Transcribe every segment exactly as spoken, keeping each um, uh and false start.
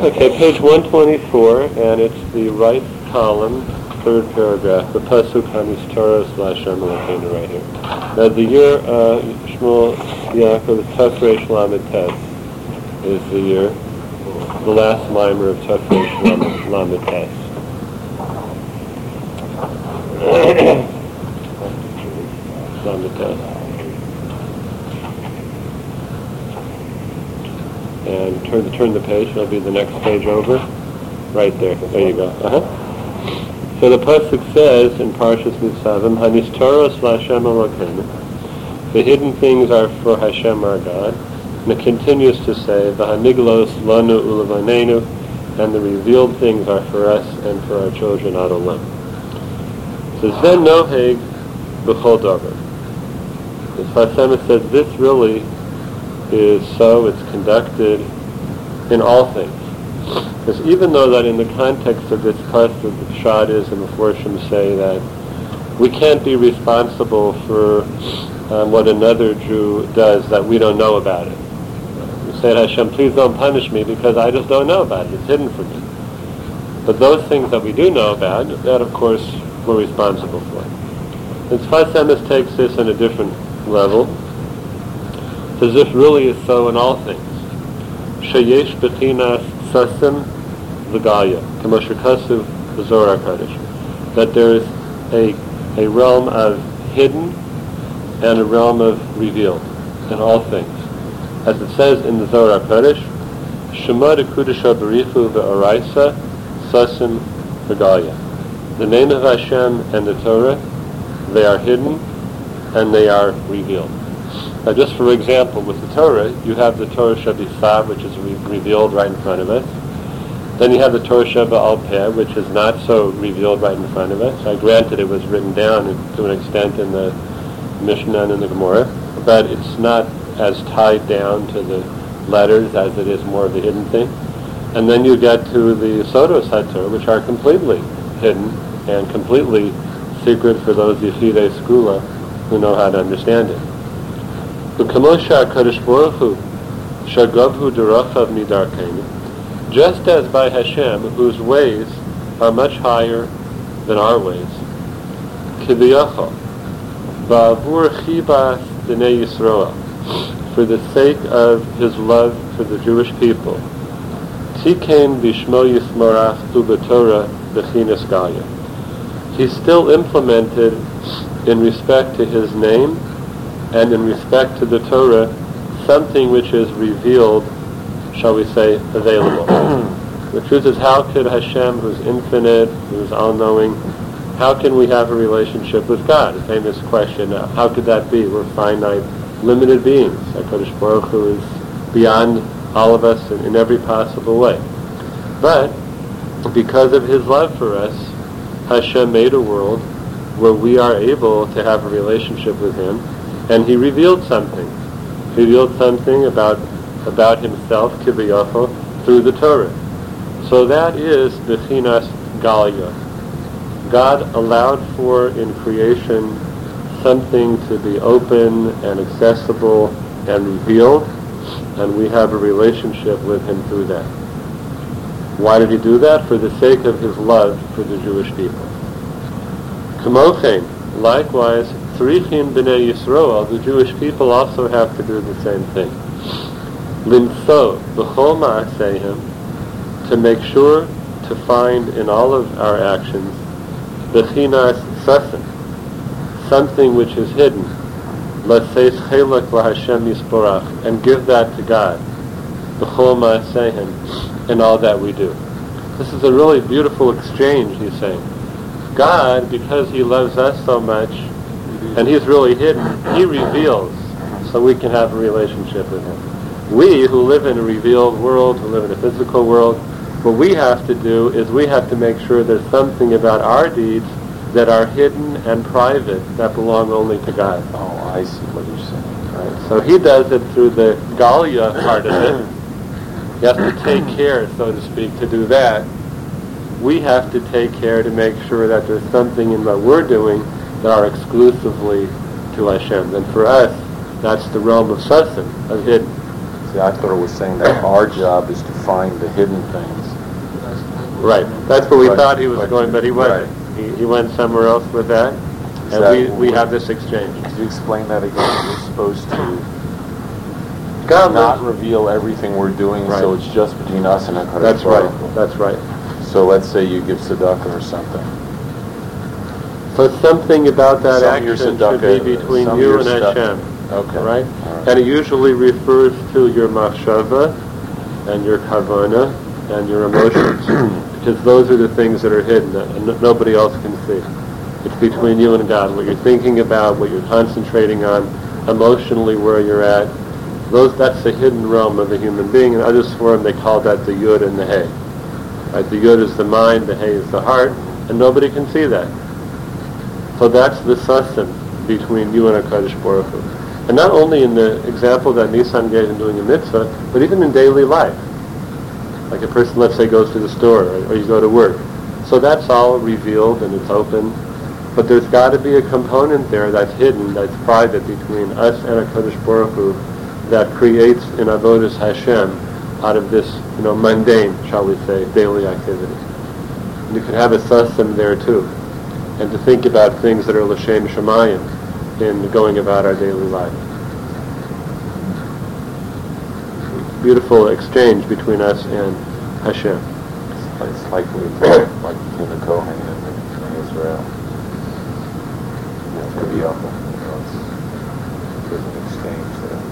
Okay, page one twenty-four, and it's the right column, third paragraph, the Pasuk Hanis Torah slash Shem Elokeinu right here. Now the year uh, Shmuel Yaakov, the Tafresh Lamed Tes is the year, the last mimer of Tafresh Lamed, Lamed Tes. Lamed Tes. And turn the turn the page. It'll be the next page over, right there. There you go. Uh-huh. So the pasuk says in Parshas Nitzavim, Hanis Torah L'Hashem Elokeinu. The hidden things are for Hashem our God, and it continues to say, V'haniglos lanu ulevanenu, and the revealed things are for us and for our children ad olam. So Zen noheg b'chol davar. The Sfas Emes says this really is so, it's conducted in all things. Because even though that in the context of this pasuk, the Pshat is, and the Forshim say that we can't be responsible for um, what another Jew does that we don't know about it. We say to Hashem, please don't punish me because I just don't know about it. It's hidden from me. But those things that we do know about, that of course we're responsible for. And Sfas Emes takes this on a different level. As if really is so in all things. Sheyesh bechinas sasim v'gaya, k'mo shekasuv b'Zohar HaKadosh. That there is a a realm of hidden and a realm of revealed in all things. As it says in the Zohar HaKadosh, Shema dekudesha berichu v'oraisa sasim v'gaya. The name of Hashem and the Torah, they are hidden and they are revealed. Now, just for example, with the Torah, you have the Torah Shebisav, which is re- revealed right in front of us. Then you have the Torah Sheba'al Peh, which is not so revealed right in front of us. I granted it was written down to an extent in the Mishnah and in the Gemara, but it's not as tied down to the letters as it is more of the hidden thing. And then you get to the Sodos HaTorah, which are completely hidden and completely secret for those Yechidei Skula who know how to understand it. Just as by Hashem, whose ways are much higher than our ways, Kiviyachol, Ba'avur Chibas B'nei Yisroel, for the sake of His love for the Jewish people, Tikein Bishmo Yismorach U'B'Torah B'chinas Gaya. He still implemented in respect to His name and in respect to the Torah, something which is revealed, shall we say, available. The truth is, how could Hashem, who's infinite, who's all-knowing, how can we have a relationship with God? A famous question, now, how could that be? We're finite, limited beings. HaKadosh Baruch Hu is beyond all of us in, in every possible way. But, because of His love for us, Hashem made a world where we are able to have a relationship with Him, and He revealed something. He revealed something about about Himself, Kiviyachol, through the Torah. So that is Bechinas Galia. God allowed for in creation something to be open and accessible and revealed, and we have a relationship with Him through that. Why did He do that? For the sake of His love for the Jewish people. Kamochen, likewise, Tzrichim b'nei Yisroel, the Jewish people also have to do the same thing. Limso b'chol ma'asehim, to make sure to find in all of our actions bechinas sasim, something which is hidden, l'seis chelak l'Hashem yisborach, and give that to God, b'chol ma'asehim, in all that we do. This is a really beautiful exchange, he's saying. God, because He loves us so much, and He's really hidden, He reveals so we can have a relationship with Him. We, who live in a revealed world, who live in a physical world, what we have to do is we have to make sure there's something about our deeds that are hidden and private that belong only to God. Oh, I see what you're saying. Right. So He does it through the Galia part of it. You have to take care, so to speak, to do that. We have to take care to make sure that there's something in what we're doing that are exclusively to Hashem. And for us, that's the realm of sasim, of hidden. See, I thought it was saying that our job is to find the hidden things. Right. That's what we But- thought he was but- going, but he wasn't. He, he went somewhere else with that, Is and that- we, we have this exchange. Could you explain that again? We're supposed to God not loves- reveal everything we're doing, so Right. it's just between us and HaKadosh That's right. Baruch Hu. That's right. So let's say you give tzedakah or something. So something about that Some of your action should tzedakah, be between some of you your and stuff- Hashem. Okay. Right? All right. And it usually refers to your machshava and your kavana and your emotions, because those are the things that are hidden and n- nobody else can see. It's between you and God. What you're thinking about, what you're concentrating on, emotionally where you're at. Those that's the hidden realm of a human being. In other form, they call that the yud and the hey. Right? The yud is the mind, the hey is the heart, and nobody can see that. So that's the sustenance between you and HaKadosh Baruch Hu. And not only in the example that Nissan gave in doing a mitzvah, but even in daily life. Like a person, let's say, goes to the store, or, or you go to work. So that's all revealed and it's open. But there's got to be a component there that's hidden, that's private between us and HaKadosh Baruch Hu, that creates an avodas Hashem out of this, you know, mundane, shall we say, daily activity. And you could have a sussum there too, and to think about things that are l'shem shamayim in going about our daily life. Beautiful exchange between us and Hashem. It's like we like between the Kohen and, the, and Israel. It's going to be up. You know, it's, there's an exchange there.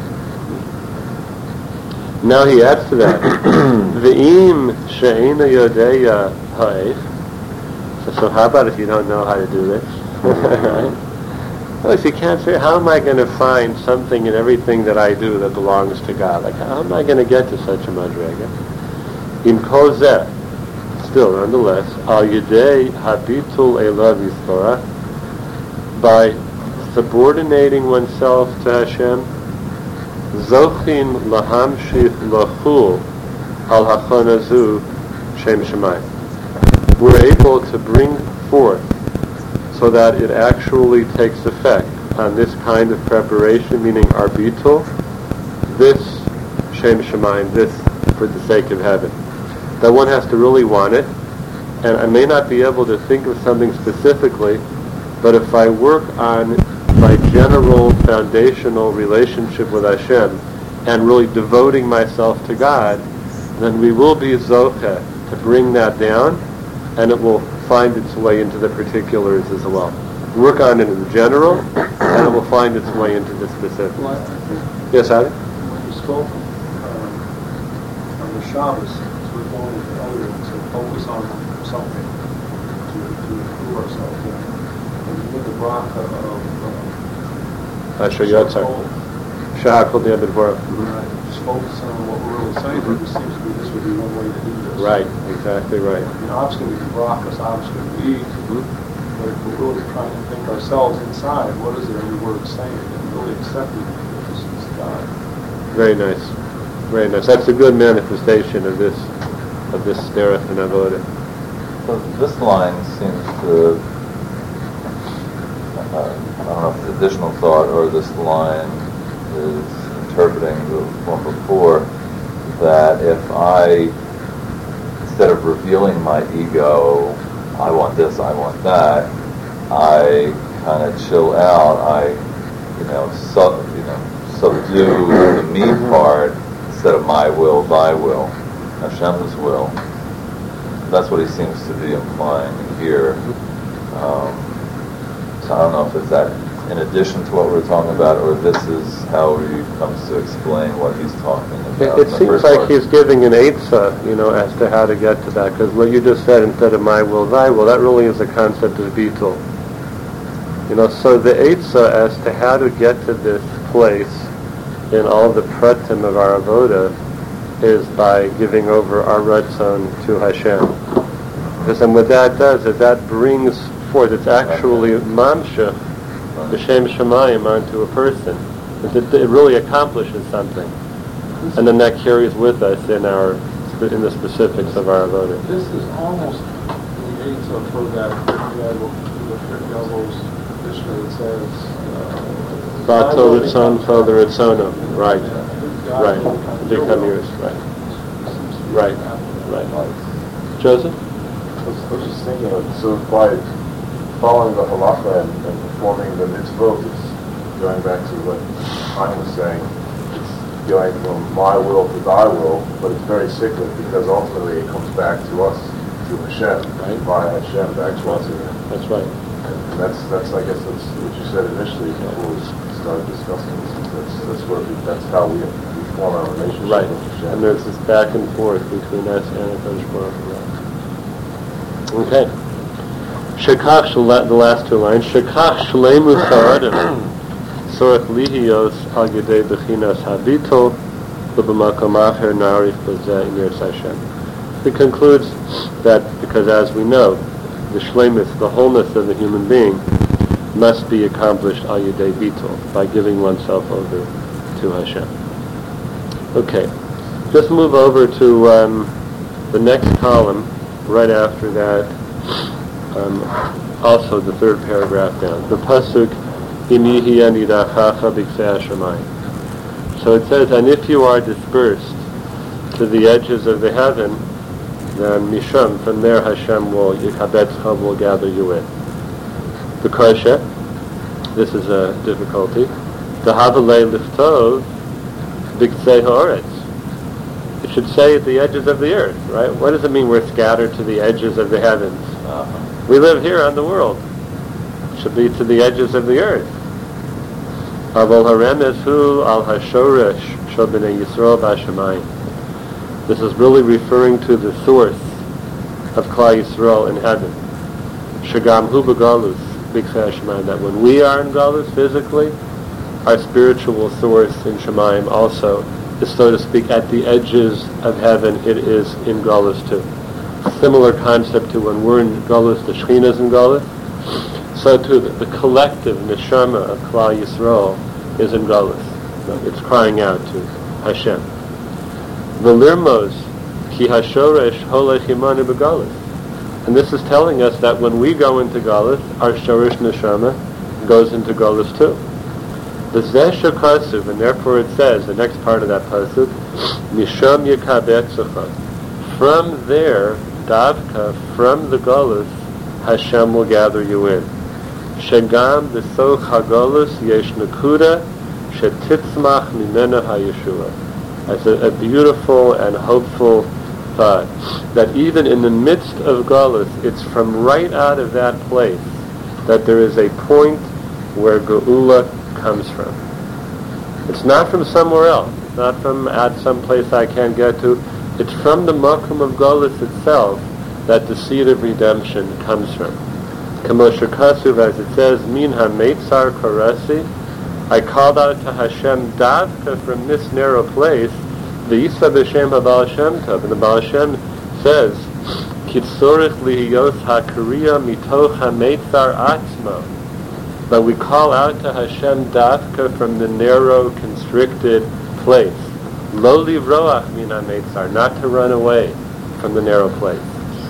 Now he adds to that, V'im she'ena yodeya ha'ef. So, so how about if you don't know how to do this? Right? Well, if you can't say, how am I going to find something in everything that I do that belongs to God? Like, how am I going to get to such a madrega? Im kol zeh, still, nonetheless, al yedei habitul elav yisparach, by subordinating oneself to Hashem, zochin lahamshich lachul al hachonazu shem shemayim. We're able to bring forth so that it actually takes effect on this kind of preparation, meaning our bitul, this shem shemayim, this for the sake of heaven. That one has to really want it, and I may not be able to think of something specifically, but if I work on my general foundational relationship with Hashem and really devoting myself to God, then we will be zocheh to bring that down, and it will find its way into the particulars as well. Work on it in general, and it will find its way into the specifics. Well, I think Yes, Adi? when you spoke um, on the Shabbos, we're going with the other ones, so focus on something to, to improve ourselves. Yeah. And you did the bracha of Asher Yotzar. Shahakol Di'ad B'Dvorav. uh, just focus on what we're really saying. It seems to be this would be one way to do this. Right, exactly right. You know, obviously we can brachas, obviously we eat, but if we're really trying to think ourselves inside, what is it every word saying, and really accepting this is God. Very nice. Very nice. That's a good manifestation of this of this derech and avodah. So this line seems to, uh, I don't know if it's additional thought or this line is interpreting the one before, that if I, instead of revealing my ego, I want this, I want that, I kind of chill out, I, you know, sub, you know, subdue the me part instead of my will, thy will, Hashem's will. That's what he seems to be implying here. Um, so I don't know if it's that in addition to what we're talking about, or this is how he comes to explain what he's talking about. It, in it the seems first like part. he's giving an eitzah, you know, as to how to get to that. Because what you just said, instead of my will, thy will, that really is a concept of bitul. You know, so the eitzah as to how to get to this place in all the pratim of our avodah is by giving over our ratzon to Hashem. Because then what that does is that brings forth, it's actually mamshech, the Shem Shemayim onto a person. It, it really accomplishes something. And then that carries with us in our in the specifics of our avodah. This is almost the eitzah for that Yavel's Mishnah that says, Bato Ritzon, Father Ritzono. Right. Right. Become yours. Right. Right. Right. Joseph? I was, I was just thinking of, so by following the halacha and, and performing the mitzvot, it's going back to what Chaim was saying, it's going from my will to thy will, but it's very cyclic because ultimately it comes back to us, to Hashem, Right. via Hashem, back to us. And, That's right. and that's, that's, I guess that's what you said initially before we started discussing this. That's, that's, where we, that's how we, we form our relationship Right. with Hashem. And there's this back and forth between us and HaKadosh Baruch Hu. Okay. Shekach, the last two lines. Shekach shlemu sa'adim sorach lihios al yedei bechinas habito u'b'makom acher na'arif b'zeh im yirtzeh Hashem. It concludes that because, as we know, the shlemus, the wholeness of the human being, must be accomplished al yedei bittul, by giving oneself over to Hashem. Okay, just move over to um, the next column, right after that, um, also the third paragraph down. The pasuk, Imihi anidachacha b'ksei hashamayim. So it says, and if you are dispersed to the edges of the heaven, then Misham, from there Hashem will, Yikabetzcha will gather you in. The Karsha, this is a difficulty, the Havalei Liftov B'ksei ha'aretz. It should say at the edges of the earth, right? What does it mean we're scattered to the edges of the heavens? Uh-huh. We live here on the world. It should be to the edges of the earth. Aval haremes hu al hashoresh shel b'nei Yisrael b'ashamayim. This is really referring to the source of Klal Yisrael in heaven. Shagam hu b'galus b'ksei hashamayim. That when we are in galus physically, our spiritual source in Shemayim also is, so to speak, at the edges of heaven. It is in galus too. Similar concept to when we're in galus, the Shekhinah is in galus. So too, the, the collective neshama of Klal Yisrael is in galus. It's crying out to Hashem. V'lirmos ki hashoresh holech imanu b'galus. And this is telling us that when we go into galus, our shorish neshama goes into galus too. V'zeh shekasuv, and therefore it says, the next part of that pasuk, Misham yikabetzecha. From there, davka, from the galus, Hashem will gather you in. Shegam b'soch hagalus yesh nekuda shetitzmach mimena hayeshua. That's a, a beautiful and hopeful thought, that even in the midst of galus, it's from right out of that place that there is a point where geula comes from. It's not from somewhere else. It's not from at some place I can't get to. It's from the makom of galus itself that the seed of redemption comes from. Kamosha Kasuv, as it says, Min ha-meitzar karasi, I called out to Hashem davka from this narrow place, the Yisa b'shem ha-Baal Shem Tov, and the Baal Shem says, Kitzorich lihiyos ha-kariya mitoch ha-meitzar atzmo, that we call out to Hashem davka from the narrow, constricted place. Lo livroach min ha-meitzar, not to run away from the narrow place.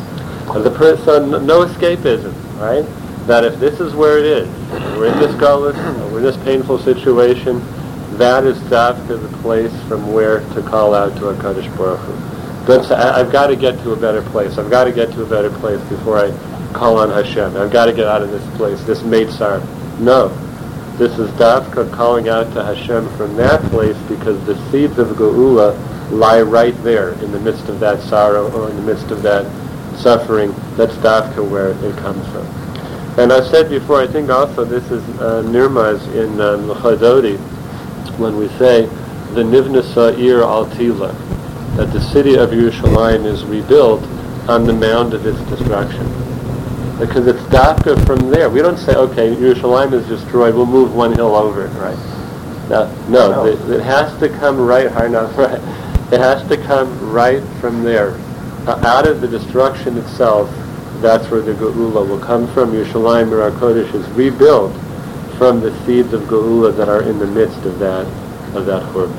And the person, no escapism, right? That if this is where it is, we're in this galus, we're in this painful situation, that is davka the place from where to call out to HaKadosh Baruch Hu. Don't say, I've got to get to a better place, I've got to get to a better place before I call on Hashem. I've got to get out of this place, this meitzar. No. This is davka calling out to Hashem from that place, because the seeds of geula lie right there in the midst of that sorrow, or in the midst of that suffering. That's davka where it comes from. And I said before, I think also this is uh, nirmaz in um, L'chadodi, when we say the Nivna Sa'ir Altila, that the city of Yerushalayim is rebuilt on the mound of its destruction. Because it's davka from there. We don't say, okay, Yerushalayim is destroyed, we'll move one hill over it, right? Now, no, no. It, it has to come right, right, it has to come right from there. Uh, out of the destruction itself, that's where the geula will come from. Yerushalayim Mir HaKodesh is rebuilt from the seeds of geula that are in the midst of that of that churban.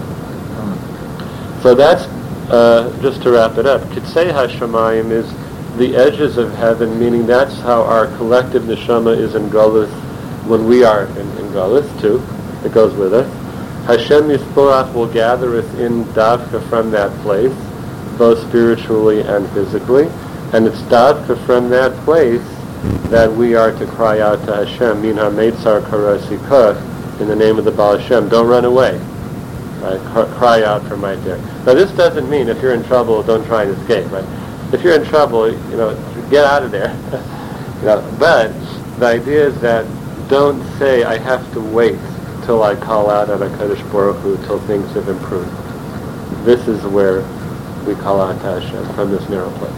So that's uh, just to wrap it up. Kitzei Hashamayim is the edges of heaven, meaning that's how our collective neshama is in galus when we are in, in galus too. It goes with us. Hashem Yisborach will gather us in Davka from that place, both spiritually and physically, and it's Davka from that place that we are to cry out to Hashem, Min HaMeitzar Karasikah, in the name of the Baal Hashem. Don't run away. Right? Cry out for my dear. Now this doesn't mean if you're in trouble, don't try and escape, right? If you're in trouble, you know, get out of there. you know, but the idea is that don't say, I have to wait till I call out at HaKadosh Baruch Hu till things have improved. This is where we call out to Hashem, from this narrow place.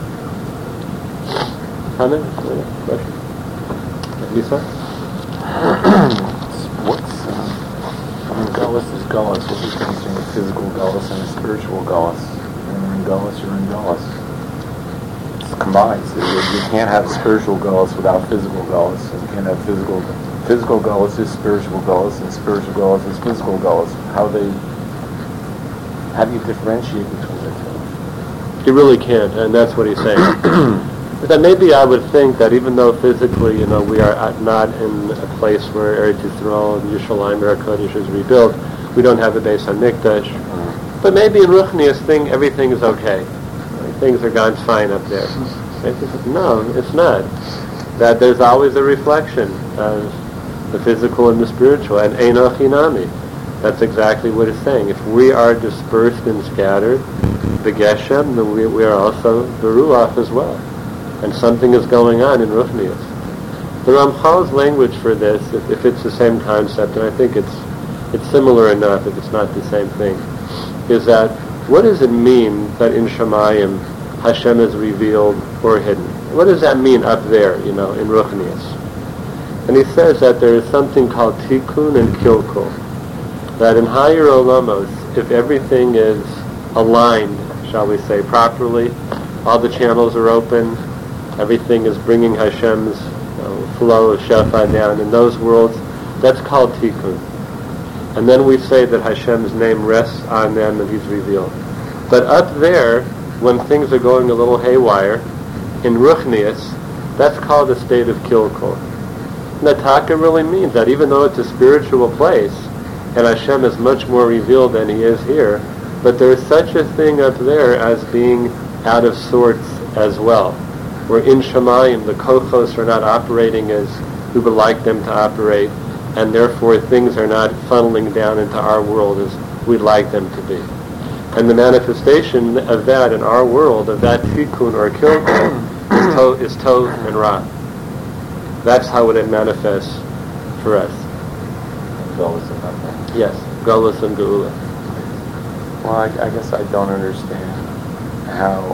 Comment? Question? Lisa? What's uh, gullus is gullus? What's the difference between a physical gullus and a spiritual gullus? When you're in gullus, you're in gullus. It's combined. So you, you can't have spiritual gullus without physical gullus. And you can't have physical physical gullus is spiritual gullus, and spiritual gullus is physical gullus. How they how do you differentiate between the two? You really can't, and that's what he's saying. That maybe I would think that even though physically, you know, we are at, not in a place where Eretz Yisrael and Yerushalayim Eretz Kodesh is rebuilt, we don't have a base on Mikdash, mm-hmm. but maybe in Ruchnius thing, everything is okay. Like, things are gone fine up there. No, it's not. That there's always a reflection of the physical and the spiritual, and Einoch Hinami. That's exactly what it's saying. If we are dispersed and scattered, the Geshem, then we, we are also the Ruach as well. And something is going on in Ruchnius. The Ramchal's language for this, if, if it's the same concept, and I think it's it's similar enough if it's not the same thing, is that what does it mean that in Shemayim Hashem is revealed or hidden? What does that mean up there, you know, in Ruchnius? And he says that there is something called Tikkun and Kilkul. That in higher Olamos, if everything is aligned, shall we say, properly, all the channels are open, everything is bringing Hashem's you know, flow of Shefa down in those worlds, that's called Tikkun. And then we say that Hashem's name rests on them and He's revealed. But up there, when things are going a little haywire, in Ruchnius, that's called a state of Kilkul. Nataka really means that even though it's a spiritual place, and Hashem is much more revealed than He is here, but there's such a thing up there as being out of sorts as well. Where in Shemayim the kochos are not operating as we would like them to operate, and therefore things are not funneling down into our world as we'd like them to be. And the manifestation of that in our world, of that tikkun or kilkul, is, to, is tov and ra. That's how it manifests for us. Gullus and nothing. Yes, Gullus and Geula. Well, I, I guess I don't understand how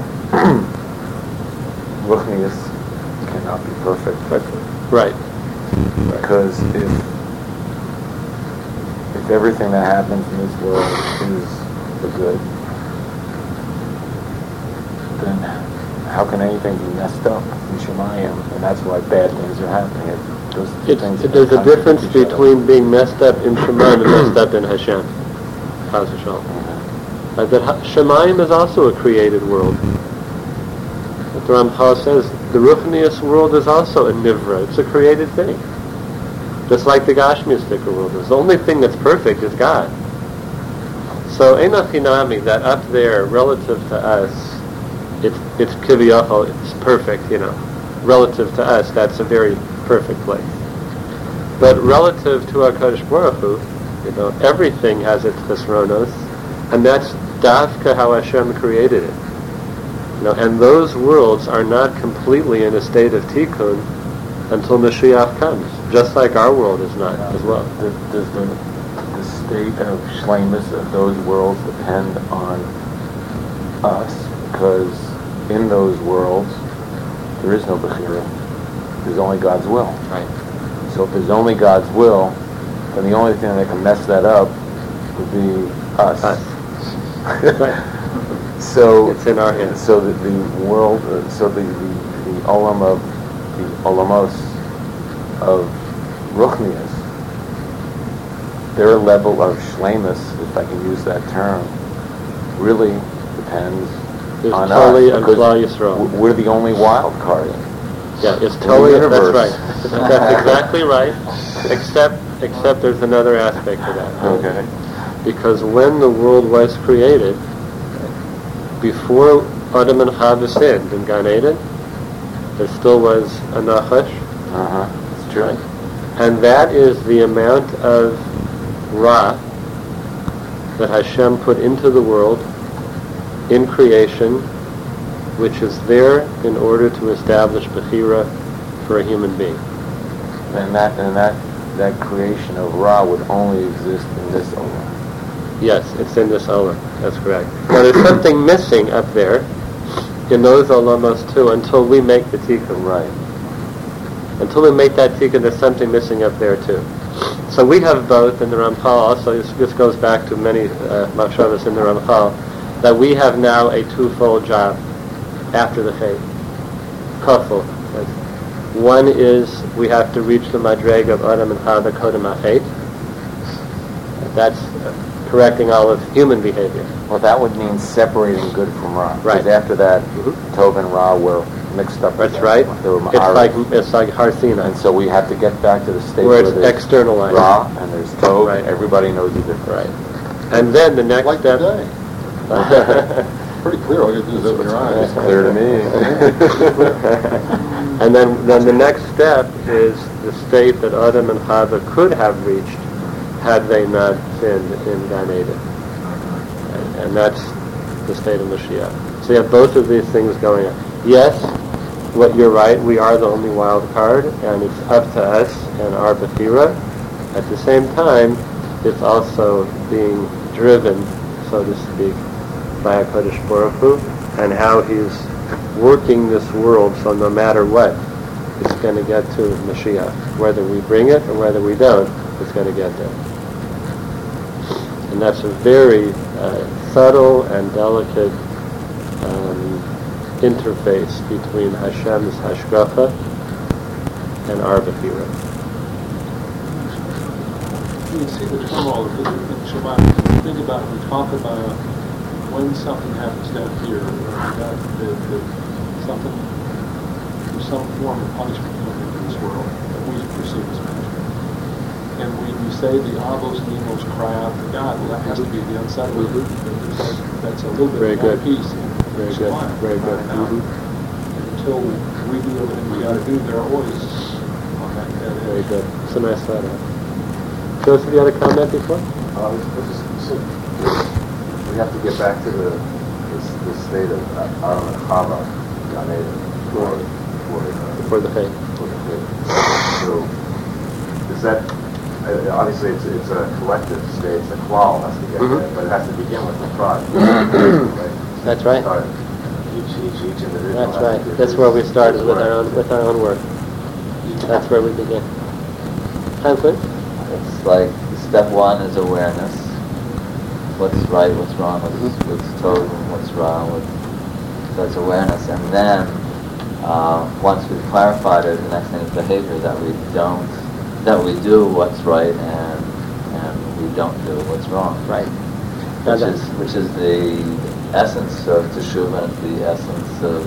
Ruchnius cannot be perfect. Right. Because if if everything that happens in this world is the good, then how can anything be messed up in Shemayim? And that's why bad things are happening. It, those It's, things it, there's a difference contradict each between other. being messed up in Shemayim and messed up in Hashem. Chas v'shalom. Uh, that ha- Shemayim is also a created world. The Ramchal says the Ruchnius world is also a nivra. It's a created thing. Just like the Gashmistic world is. The only thing that's perfect is God. So Einoch Hinami, that up there, relative to us, it's it's kiviyachol, it's perfect, you know. Relative to us, that's a very perfect place. But relative to HaKadosh Baruch Hu, you know, everything has its chesronos, and that's dafka how Hashem created it. You know, and those worlds are not completely in a state of tikkun until Mashiach comes, just like our world is not as well. Does, does the, the state of shleimus of those worlds depend on us? Because in those worlds, there is no bechira. There's only God's will. Right. So if there's only God's will, then the only thing that can mess that up would be us. Us. Right. So It's in our hands. So the, the world, uh, so the, the the olam of the olamos of Ruchnius, their level of shleimus, if I can use that term, really depends It's on totally us on because Klal Yisrael. w- we're the only wild card. Yeah, it's the totally, that's universe. right. That's exactly right. Except except there's another aspect to that. Okay. Because when the world was created, before Adam and Chava sinned in Gan Eden, there still was a Nachash. Uh-huh. It's true. Right? And that is the amount of Ra that Hashem put into the world in creation, which is there in order to establish Bechira for a human being. And that and that that creation of Ra would only exist in this Olam. Yes, it's in this Olam. That's correct. Now there's something missing up there in those Olamos too until we make the Tikkun. Right. Until we make that Tikkun, there's something missing up there too. So we have both in the Ramchal also, this, this goes back to many uh, Machshavas in the Ramchal, that we have now a twofold job after the Chet. Kafel. One is we have to reach the Madreg of Adam and Chava Kodem HaChet. That's uh, correcting all of human behavior. Well, that would mean separating good from Ra. Right. Because after that, Mm-hmm. Tov and Ra were mixed up. That's together. right. They were It's like Ma'arif. it's like Har Sinai, And so we have to get back to the state where where, it's there's externalized. Ra and there's Tov. Right. Everybody knows the difference. Right. And then the next Like step. today. Pretty clear. All you have to do is open your eyes. It's clear to me. And then, then the next step is the state that Adam and Chava could have reached had they not sinned in Gan Eden. And, and that's the state of Mashiach. So you have both of these things going on. Yes, what you're right, we are the only wild card, and it's up to us and our Bechira. At the same time, it's also being driven, so to speak, by HaKadosh Baruch Hu, and how he's working this world, so no matter what, it's going to get to Mashiach. Whether we bring it or whether we don't, it's going to get there. And that's a very uh, subtle and delicate um, interface between Hashem's Hashgacha and our Bechira. You see the turmoil in Shabbat. Think about it. We talk about when something happens down here, that, that, that something, there's some form of punishment coming into this world that we perceive as punishment. And when you say the avos and emos cry out to God, well, that has to be the unsettling. Mm-hmm. That's, that's a little bit Very of one good. piece. In Very good. Shabbat. Very good. Right now. Mm-hmm. And until we do everything we got to do, they're always on that, that edge. Very good. It's a nice thought out. Joseph, you had a comment before? Uh, it's- it's just- it's- we have to get back to the this, this state of Adam and Chava, Gan Eden, for for uh, Before the faith. for the faith. So, is that uh, obviously it's it's a collective state. It's a klal has to get Mhm. there, but it has to begin with the tribe. Right? That's right. Start. Each each each individual. That's has to right. do That's his- where we started his with our work. own with our own work. That's where we begin. Time, please. It's like step one is awareness. What's right, what's wrong, what's, what's told, and what's wrong. With, so it's awareness. And then, uh, once we've clarified it, the next thing is behavior, that we don't, that we do what's right and and we don't do what's wrong. Right. Which is, which is the essence of Teshuvah, and the essence of,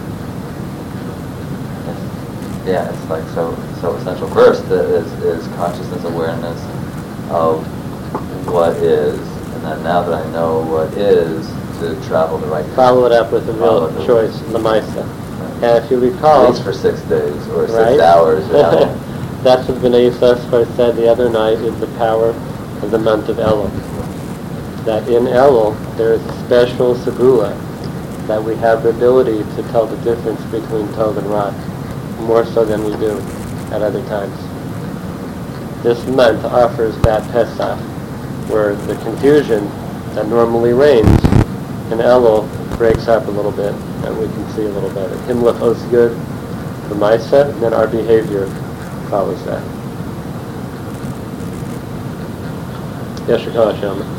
yeah, it's like so so essential. First is, is consciousness, awareness of what is, and then now that I know what is, to travel the right path. Follow it up with a Follow real it choice, Lamaisa. And if you recall, At least for six days or six right? hours. Yeah. That's what Bnei Yissaschar said the other night is the power of the month of Elul. That in Elul there is a special segula that we have the ability to tell the difference between Tov and Ra, more so than we do at other times. This month offers that Pesach, where the confusion that normally reigns in Elul breaks up a little bit, and we can see a little better. Himlach Os Good, the Maisa, and then our behavior follows that. Yes, Shekar Hashem.